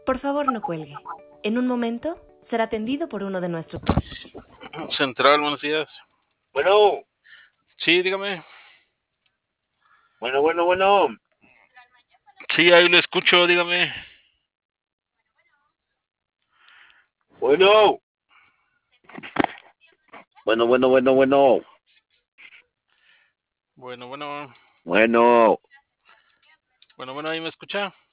Por favor, no cuelgue. En un momento será atendido por uno de nuestros... Central, buenos días. Bueno, Sí, dígame. bueno. Sí, ahí lo escucho, dígame. Bueno. Bueno. Bueno. Bueno. Bueno, ahí me escucha.